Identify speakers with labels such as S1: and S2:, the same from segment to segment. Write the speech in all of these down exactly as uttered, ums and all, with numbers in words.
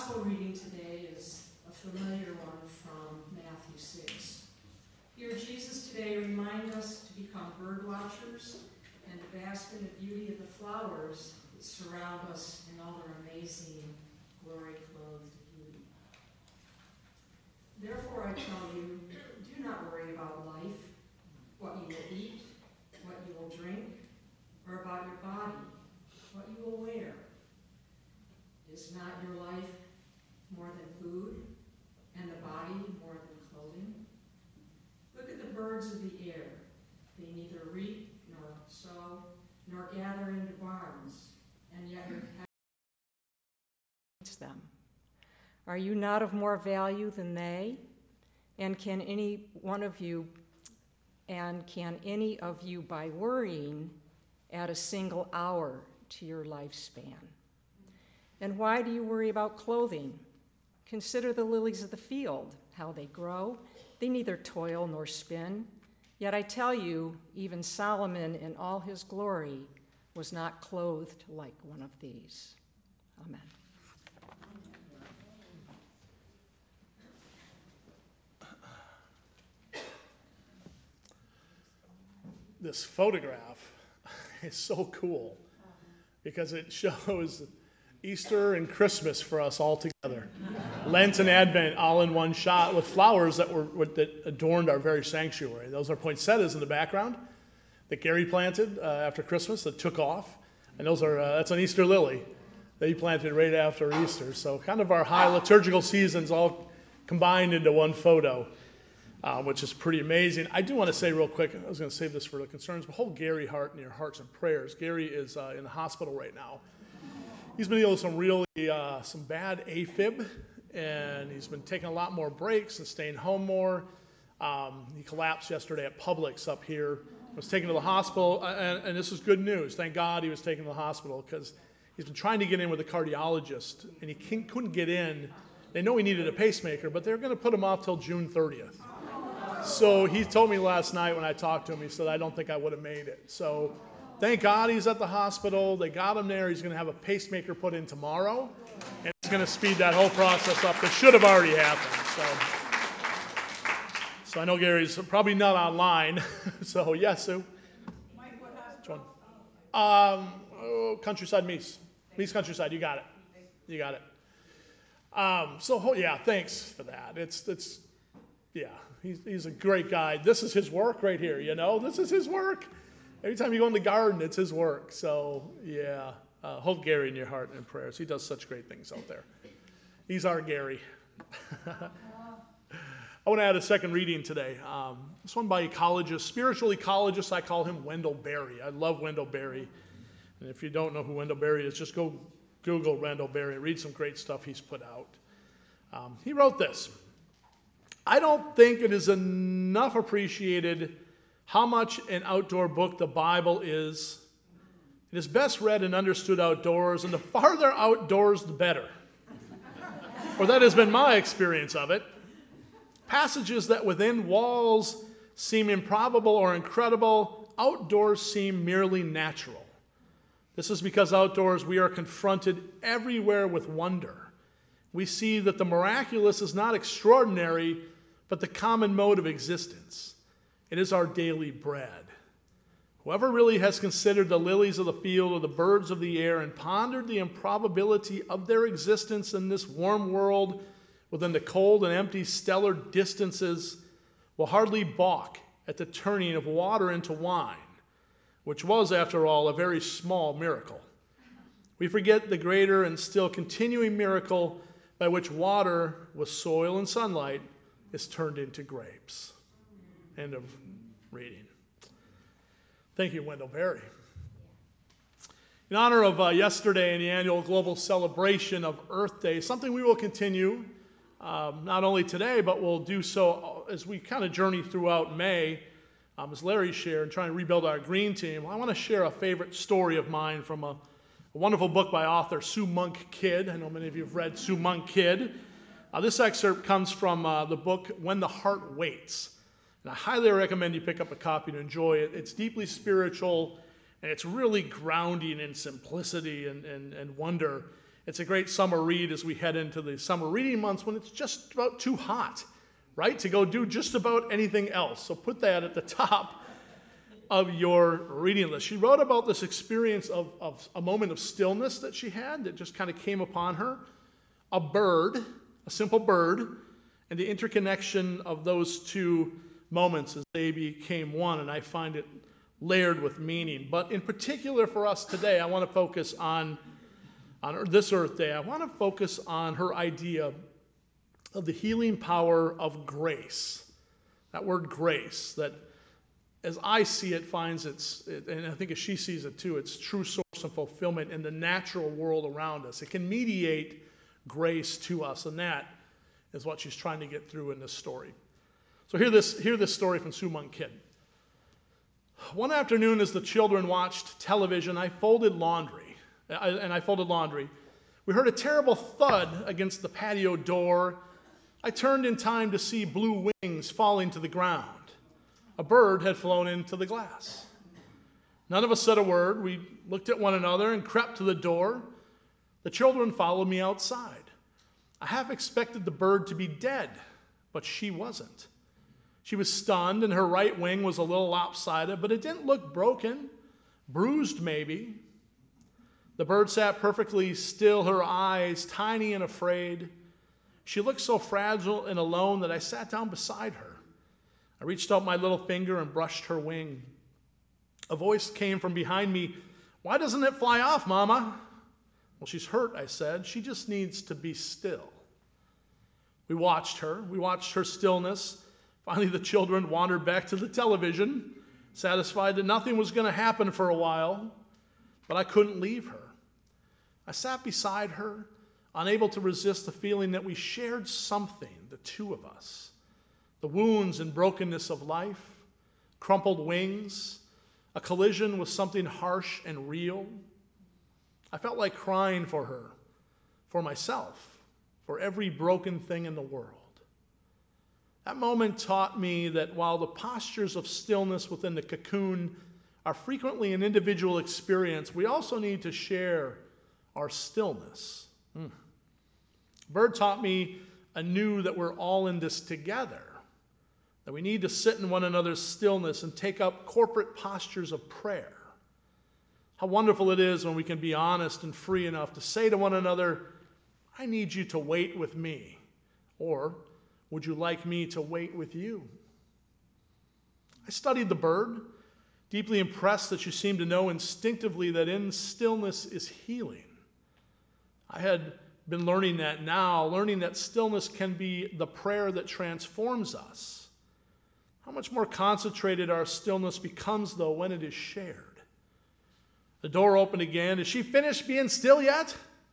S1: gospel reading today is a familiar one from Matthew six. Here, Jesus today reminds us to become bird watchers and to bask in the beauty of the flowers that surround us in all their amazing, glory-clothed beauty. Therefore, I tell you, do not worry about life, what you will eat, what you will drink, or about your body, what you will wear. Is not your life more than food, and the body more than clothing? Look at the birds of the air. They neither reap nor sow, nor gather into barns, and yet your heaven feeds them. Are you not of more value than they? And can any one of you, and can any of you, by worrying, add a single hour to your lifespan? And why do you worry about clothing? Consider the lilies of the field, how they grow. They neither toil nor spin. Yet I tell you, even Solomon in all his glory was not clothed like one of these. Amen.
S2: This photograph is so cool because it shows Easter and Christmas for us all together. Lent and Advent all in one shot with flowers that were that adorned our very sanctuary. Those are poinsettias in the background that Gary planted uh, after Christmas that took off. And those are uh, that's an Easter lily that he planted right after Easter. So kind of our high liturgical seasons all combined into one photo, uh, which is pretty amazing. I do want to say real quick, I was going to save this for the concerns, but hold Gary Hart in your hearts and prayers. Gary is uh, in the hospital right now. He's been dealing with some really, uh, some bad AFib, and he's been taking a lot more breaks and staying home more. Um, he collapsed yesterday at Publix up here, was taken to the hospital, and, and this is good news. Thank God he was taken to the hospital because he's been trying to get in with a cardiologist, and he couldn't get in. They know he needed a pacemaker, but they're going to put him off till June thirtieth. So he told me last night when I talked to him, he said, I don't think I would have made it. So thank God he's at the hospital. They got him there. He's going to have a pacemaker put in tomorrow, and it's going to speed that whole process up. That should have already happened. So, so I know Gary's probably not online. So, yes, Sue?
S3: Mike, what hospital?
S2: Um, oh, Countryside Meese. Meese Countryside, you got it. You got it. Um, so, yeah, thanks for that. It's, it's yeah, he's, he's a great guy. This is his work right here, you know? This is his work. Every time you go in the garden, it's his work. So, yeah, uh, hold Gary in your heart and prayers. He does such great things out there. He's our Gary. I want to add a second reading today. Um, this one by ecologist, spiritual ecologist. I call him Wendell Berry. I love Wendell Berry. And if you don't know who Wendell Berry is, just go Google Wendell Berry and read some great stuff he's put out. Um, he wrote this. I don't think it is enough appreciated how much an outdoor book the Bible is. It is best read and understood outdoors, and the farther outdoors, the better. Or that has been my experience of it. Passages that within walls seem improbable or incredible, outdoors seem merely natural. This is because outdoors we are confronted everywhere with wonder. We see that the miraculous is not extraordinary, but the common mode of existence. It is our daily bread. Whoever really has considered the lilies of the field or the birds of the air and pondered the improbability of their existence in this warm world within the cold and empty stellar distances will hardly balk at the turning of water into wine, which was, after all, a very small miracle. We forget the greater and still continuing miracle by which water with soil and sunlight is turned into grapes. End of reading. Thank you, Wendell Berry. In honor of uh, yesterday and the annual global celebration of Earth Day, something we will continue um, not only today, but we'll do so as we kind of journey throughout May, um, as Larry shared, and trying to rebuild our green team. I want to share a favorite story of mine from a, a wonderful book by author Sue Monk Kidd. I know many of you have read Sue Monk Kidd. Uh, this excerpt comes from uh, the book When the Heart Waits. And I highly recommend you pick up a copy to enjoy it. It's deeply spiritual, and it's really grounding in simplicity and, and, and wonder. It's a great summer read as we head into the summer reading months when it's just about too hot, right, to go do just about anything else. So put that at the top of your reading list. She wrote about this experience of, of a moment of stillness that she had that just kind of came upon her. A bird, a simple bird, and the interconnection of those two moments as they became one, and I find it layered with meaning. But in particular for us today, I want to focus on, on this Earth Day, I want to focus on her idea of the healing power of grace. That word grace, that as I see it, finds its, and I think as she sees it too, its true source and fulfillment in the natural world around us. It can mediate grace to us, and that is what she's trying to get through in this story. So hear this, hear this story from Sue Monk Kidd. One afternoon as the children watched television, I folded laundry, I, and I folded laundry. We heard a terrible thud against the patio door. I turned in time to see blue wings falling to the ground. A bird had flown into the glass. None of us said a word. We looked at one another and crept to the door. The children followed me outside. I half expected the bird to be dead, but she wasn't. She was stunned, and her right wing was a little lopsided, but it didn't look broken, bruised maybe. The bird sat perfectly still, her eyes tiny and afraid. She looked so fragile and alone that I sat down beside her. I reached out my little finger and brushed her wing. A voice came from behind me. "Why doesn't it fly off, Mama?" "Well, she's hurt," I said. "She just needs to be still." We watched her. We watched her stillness. Finally, the children wandered back to the television, satisfied that nothing was going to happen for a while, but I couldn't leave her. I sat beside her, unable to resist the feeling that we shared something, the two of us. The wounds and brokenness of life, crumpled wings, a collision with something harsh and real. I felt like crying for her, for myself, for every broken thing in the world. That moment taught me that while the postures of stillness within the cocoon are frequently an individual experience, we also need to share our stillness. Mm. Bird taught me anew that we're all in this together, that we need to sit in one another's stillness and take up corporate postures of prayer. How wonderful it is when we can be honest and free enough to say to one another, "I need you to wait with me," or "Would you like me to wait with you?" I studied the bird, deeply impressed that she seemed to know instinctively that in stillness is healing. I had been learning that now, learning that stillness can be the prayer that transforms us. How much more concentrated our stillness becomes, though, when it is shared. The door opened again. "Is she finished being still yet?"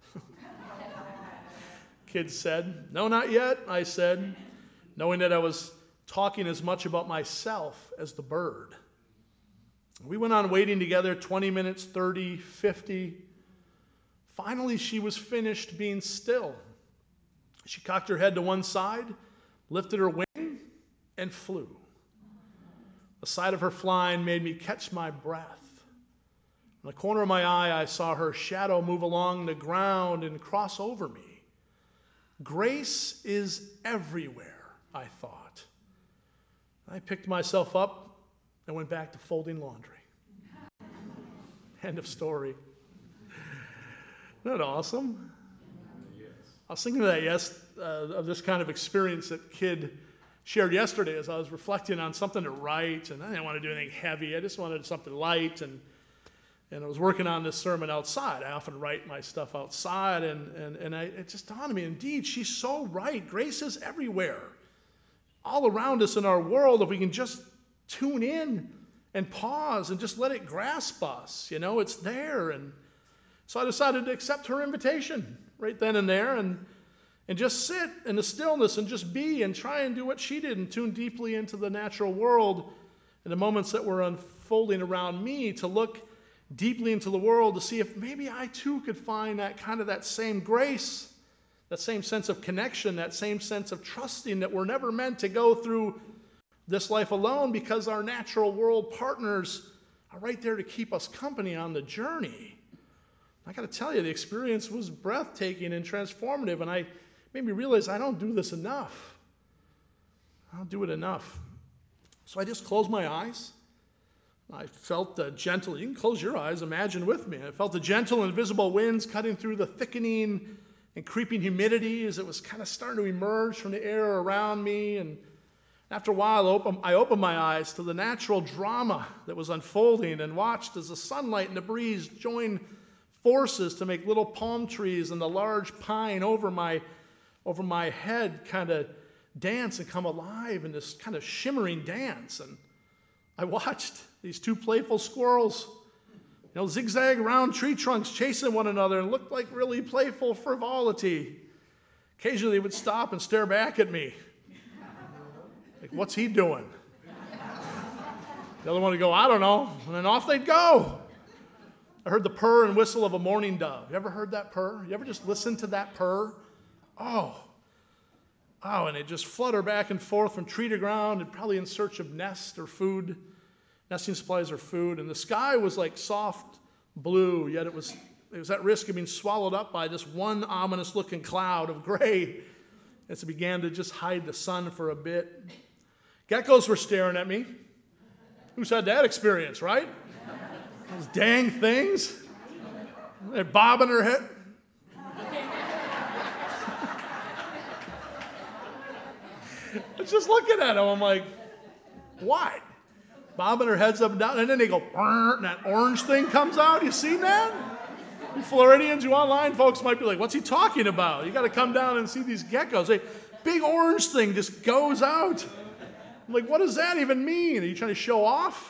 S2: Kids said. "No, not yet," I said, knowing that I was talking as much about myself as the bird. We went on waiting together twenty minutes, thirty, fifty. Finally, she was finished being still. She cocked her head to one side, lifted her wing, and flew. The sight of her flying made me catch my breath. In the corner of my eye, I saw her shadow move along the ground and cross over me. Grace is everywhere, I thought. I picked myself up and went back to folding laundry. End of story. Isn't that awesome? Yes. I was thinking of that, yes, uh, of this kind of experience that Kid shared yesterday as I was reflecting on something to write, and I didn't want to do anything heavy. I just wanted something light, and and I was working on this sermon outside. I often write my stuff outside, and, and, and I, it just dawned on me, indeed, she's so right. Grace is everywhere, all around us in our world, if we can just tune in and pause and just let it grasp us. You know, it's there. And so I decided to accept her invitation right then and there and, and just sit in the stillness and just be and try and do what she did and tune deeply into the natural world in the moments that were unfolding around me, to look deeply into the world to see if maybe I too could find that kind of that same grace, that same sense of connection, that same sense of trusting that we're never meant to go through this life alone, because our natural world partners are right there to keep us company on the journey. I got to tell you, the experience was breathtaking and transformative, and I made me realize I don't do this enough. I don't do it enough. So I just closed my eyes. I felt the gentle, you can close your eyes, imagine with me. I felt the gentle, invisible winds cutting through the thickening and creeping humidity as it was kind of starting to emerge from the air around me. And after a while, I opened, I opened my eyes to the natural drama that was unfolding and watched as the sunlight and the breeze joined forces to make little palm trees and the large pine over my, over my head kind of dance and come alive in this kind of shimmering dance. And I watched these two playful squirrels, you know, zigzag around tree trunks chasing one another and looked like really playful frivolity. Occasionally they would stop and stare back at me. Like, what's he doing? The other one would go, I don't know. And then off they'd go. I heard the purr and whistle of a mourning dove. You ever heard that purr? You ever just listen to that purr? Oh. Oh, and it just flutter back and forth from tree to ground and probably in search of nest or food, nesting supplies or food. And the sky was like soft blue, yet it was, it was at risk of being swallowed up by this one ominous looking cloud of gray as it began to just hide the sun for a bit. Geckos were staring at me. Who's had that experience, right? Those dang things. They're bobbing their head. I was just looking at them. I'm like, what? Bobbing their heads up and down. And then they go, and that orange thing comes out. You seen that? You Floridians, you online folks might be like, what's he talking about? You got to come down and see these geckos. A big orange thing just goes out. I'm like, what does that even mean? Are you trying to show off?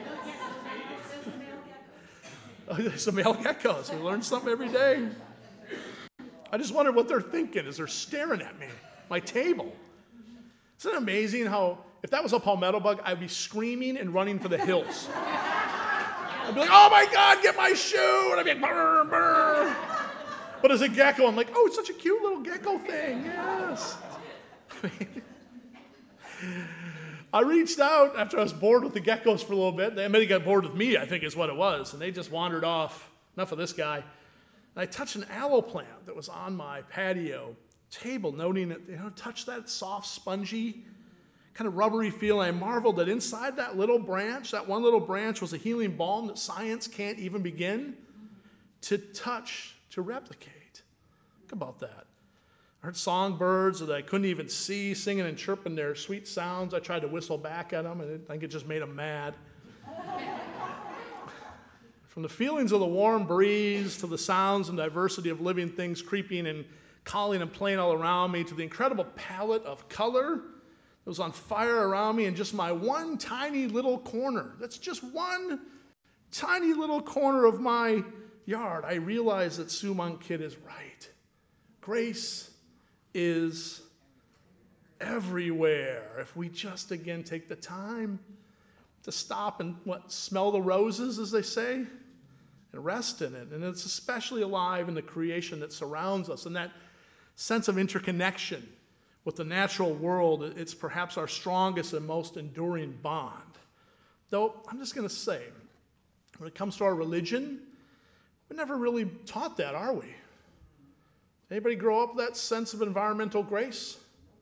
S2: Oh, there's some male geckos. We learn something every day. I just wonder what they're thinking as they're staring at me, my table. Isn't it amazing how, if that was a palmetto bug, I'd be screaming and running for the hills. I'd be like, oh my God, get my shoe! And I'd be like, brr, brr. But as a gecko, I'm like, oh, it's such a cute little gecko thing, yes. I reached out after I was bored with the geckos for a little bit. They maybe got bored with me, I think is what it was. And they just wandered off. Enough of this guy. And I touched an aloe plant that was on my patio table, noting that, you know, touch that soft, spongy, kind of rubbery feel. I marveled that inside that little branch, that one little branch was a healing balm that science can't even begin to touch, to replicate. Think about that. I heard songbirds that I couldn't even see singing and chirping their sweet sounds. I tried to whistle back at them, and I think it just made them mad. From the feelings of the warm breeze to the sounds and diversity of living things creeping and calling and playing all around me, to the incredible palette of color that was on fire around me in just my one tiny little corner. That's just one tiny little corner of my yard. I realized that Sue Monk Kid is right. Grace is everywhere if we just again take the time to stop and what smell the roses, as they say, and rest in it. And it's especially alive in the creation that surrounds us, and that sense of interconnection with the natural world. It's perhaps our strongest and most enduring bond. Though I'm just going to say, when it comes to our religion, we're never really taught that, are we? Anybody grow up with that sense of environmental grace?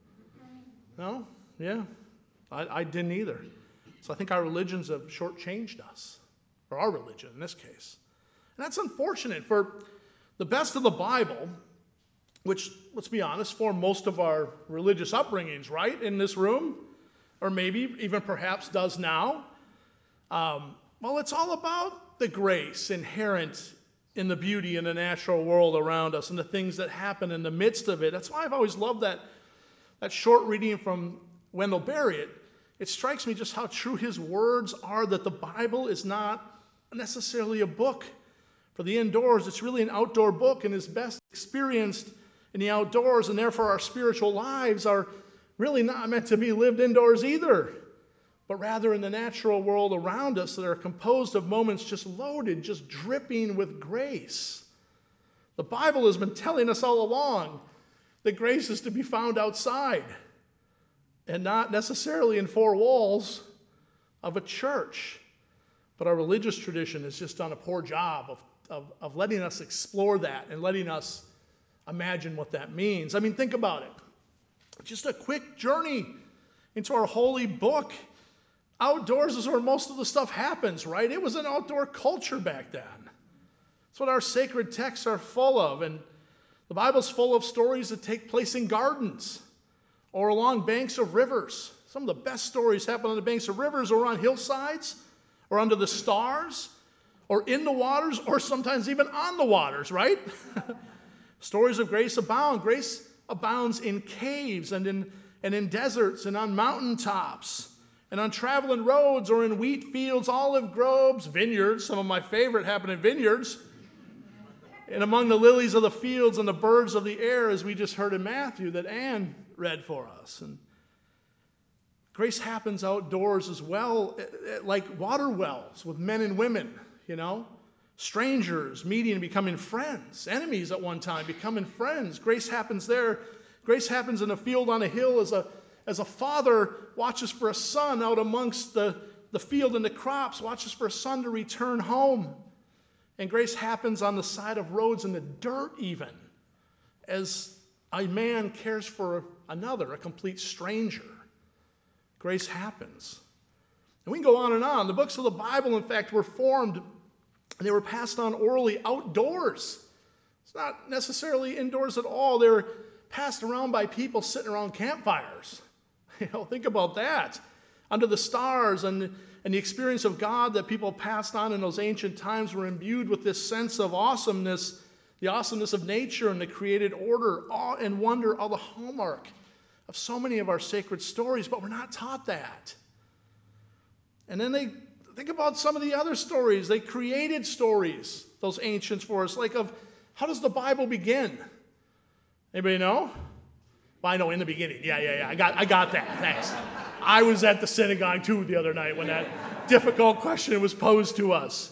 S2: No? Yeah. I, I didn't either. So I think our religions have shortchanged us, or our religion in this case. And that's unfortunate. For the best of the Bible, which, let's be honest, form most of our religious upbringings, right, in this room, or maybe even perhaps does now, um, well, it's all about the grace inherent in the beauty in the natural world around us and the things that happen in the midst of it. That's why I've always loved that, that short reading from Wendell Berry. It, it strikes me just how true his words are, that the Bible is not necessarily a book for the indoors. It's really an outdoor book, and is best experienced in the outdoors, and therefore our spiritual lives are really not meant to be lived indoors either, but rather in the natural world around us that are composed of moments just loaded, just dripping with grace. The Bible has been telling us all along that grace is to be found outside and not necessarily in four walls of a church. But our religious tradition has just done a poor job of of, of letting us explore that and letting us imagine what that means. I mean, think about it. Just a quick journey into our holy book. Outdoors is where most of the stuff happens, right? It was an outdoor culture back then. That's what our sacred texts are full of. And the Bible's full of stories that take place in gardens or along banks of rivers. Some of the best stories happen on the banks of rivers or on hillsides or under the stars or in the waters or sometimes even on the waters, right? Stories of grace abound. Grace abounds in caves and in, and in deserts and on mountaintops and on traveling roads or in wheat fields, olive groves, vineyards. Some of my favorite happen in vineyards. And among the lilies of the fields and the birds of the air, as we just heard in Matthew that Anne read for us. And grace happens outdoors as well, like water wells with men and women, you know. Strangers meeting and becoming friends. Enemies at one time becoming friends. Grace happens there. Grace happens in a field on a hill as a, as a father watches for a son out amongst the, the field and the crops, watches for a son to return home. And grace happens on the side of roads in the dirt even, as a man cares for another, a complete stranger. Grace happens. And we can go on and on. The books of the Bible, in fact, were formed and they were passed on orally outdoors. It's not necessarily indoors at all. They were passed around by people sitting around campfires. You know, think about that. Under the stars and, and the experience of God that people passed on in those ancient times were imbued with this sense of awesomeness, the awesomeness of nature and the created order. Awe and wonder are the hallmark of so many of our sacred stories, but we're not taught that. And then they think about some of the other stories. They created stories, those ancients, for us, like of how does the Bible begin? Anybody know? Well, I know in the beginning. Yeah, yeah, yeah. I got, I got that. Thanks. I was at the synagogue too the other night when that difficult question was posed to us.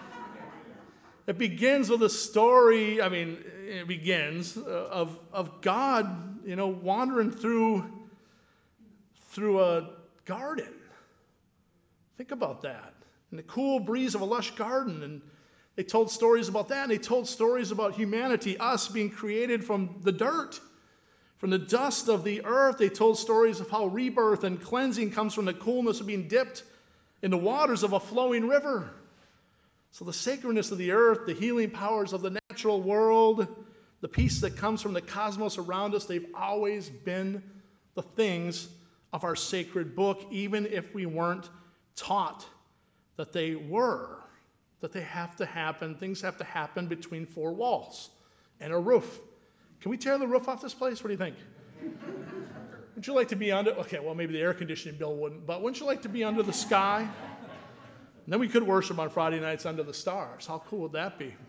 S2: It begins with a story. I mean, it begins of of God, you know, wandering through through a garden. Think about that. In the cool breeze of a lush garden. And they told stories about that. And they told stories about humanity, us being created from the dirt, from the dust of the earth. They told stories of how rebirth and cleansing comes from the coolness of being dipped in the waters of a flowing river. So the sacredness of the earth, the healing powers of the natural world, the peace that comes from the cosmos around us, they've always been the things of our sacred book, even if we weren't taught that they were, that they have to happen, things have to happen between four walls and a roof. Can we tear the roof off this place? What do you think? Would you like to be under, okay, well, maybe the air conditioning bill wouldn't, but wouldn't you like to be under the sky? And then we could worship on Friday nights under the stars. How cool would that be?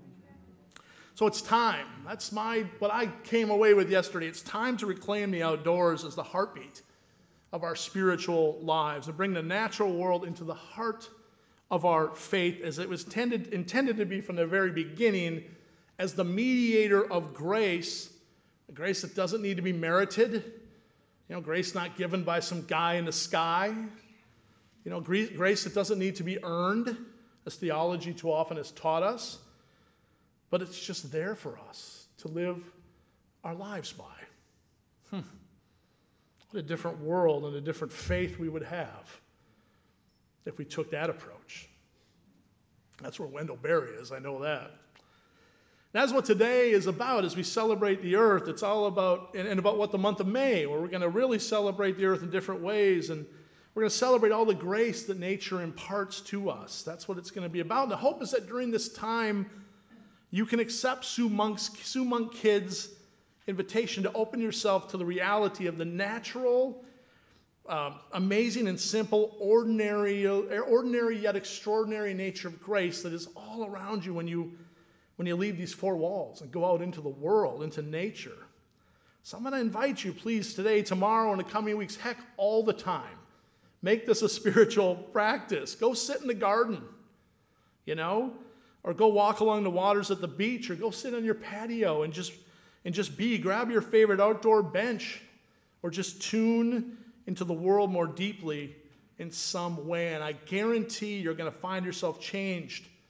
S2: So it's time. That's my, what I came away with yesterday. It's time to reclaim the outdoors as the heartbeat of our spiritual lives and bring the natural world into the heart of our faith as it was tended, intended to be from the very beginning as the mediator of grace, a grace that doesn't need to be merited, you know, grace not given by some guy in the sky, you know, grace that doesn't need to be earned, as theology too often has taught us, but it's just there for us to live our lives by. Hmm. What a different world and a different faith we would have if we took that approach. That's where Wendell Berry is, I know that. That's what today is about as we celebrate the earth. It's all about, and, and about what the month of May, where we're going to really celebrate the earth in different ways, and we're going to celebrate all the grace that nature imparts to us. That's what it's going to be about. And the hope is that during this time, you can accept Sue Monk's, Sue Monk Kids' invitation to open yourself to the reality of the natural, uh, amazing and simple, ordinary, ordinary yet extraordinary nature of grace that is all around you when you, when you leave these four walls and go out into the world, into nature. So I'm going to invite you, please, today, tomorrow, in the coming weeks, heck, all the time. Make this a spiritual practice. Go sit in the garden, you know, or go walk along the waters at the beach, or go sit on your patio and just and just be. Grab your favorite outdoor bench, or just tune into the world more deeply in some way. And I guarantee you're going to find yourself changed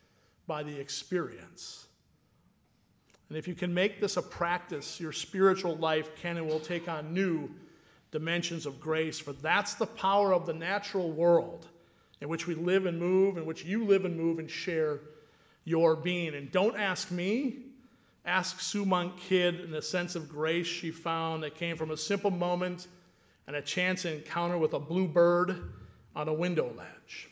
S2: by the experience. And if you can make this a practice, your spiritual life can and will take on new dimensions of grace, for that's the power of the natural world in which we live and move, in which you live and move and share your being. And don't ask me, ask Sue Monk Kidd and the sense of grace she found that came from a simple moment and a chance encounter with a blue bird on a window ledge.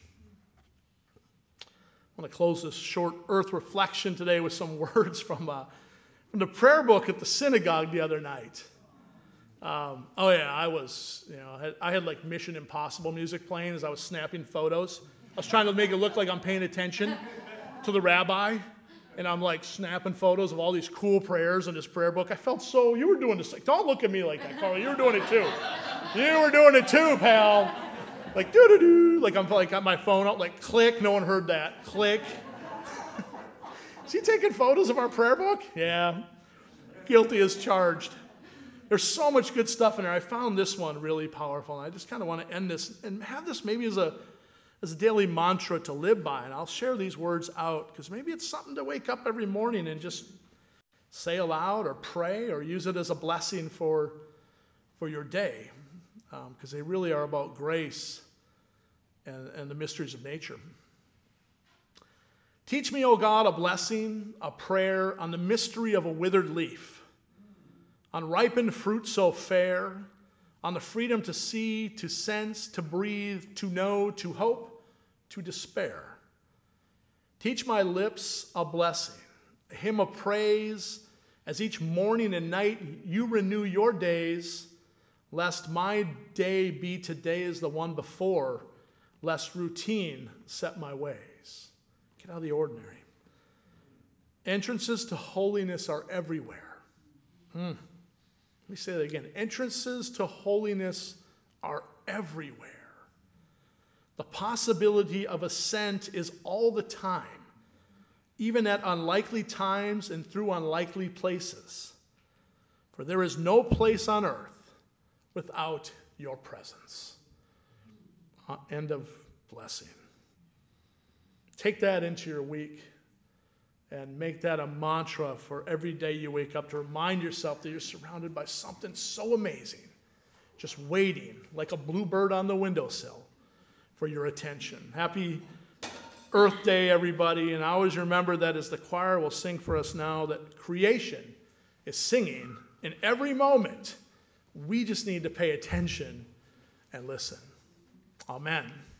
S2: I want to close this short earth reflection today with some words from, uh, from the prayer book at the synagogue the other night. Um, oh yeah, I was, you know, I had, I had like Mission Impossible music playing as I was snapping photos. I was trying to make it look like I'm paying attention to the rabbi, and I'm like snapping photos of all these cool prayers in this prayer book. I felt so, you were doing this, like, don't look at me like that, Carl, you were doing it too. You were doing it too, pal. Like, doo-doo-doo, like I'm like got my phone out, like click, no one heard that, click. Is he taking photos of our prayer book? Yeah, guilty as charged. There's so much good stuff in there. I found this one really powerful, and I just kind of want to end this and have this maybe as a as a daily mantra to live by. And I'll share these words out because maybe it's something to wake up every morning and just say aloud or pray or use it as a blessing for, for your day, because um, they really are about grace and, and the mysteries of nature. Teach me, O God, a blessing, a prayer on the mystery of a withered leaf, on ripened fruit so fair, on the freedom to see, to sense, to breathe, to know, to hope, to despair. Teach my lips a blessing, a hymn of praise, as each morning and night you renew your days, lest my day be today as the one before, lest routine set my ways. Get out of the ordinary. Entrances to holiness are everywhere. Hmm. Let me say that again. Entrances to holiness are everywhere. The possibility of ascent is all the time, even at unlikely times and through unlikely places. For there is no place on earth without your presence. Uh, end of blessing. Take that into your week. And make that a mantra for every day you wake up to remind yourself that you're surrounded by something so amazing, just waiting like a bluebird on the windowsill for your attention. Happy Earth Day, everybody. And always remember that as the choir will sing for us now, that creation is singing in every moment. We just need to pay attention and listen. Amen.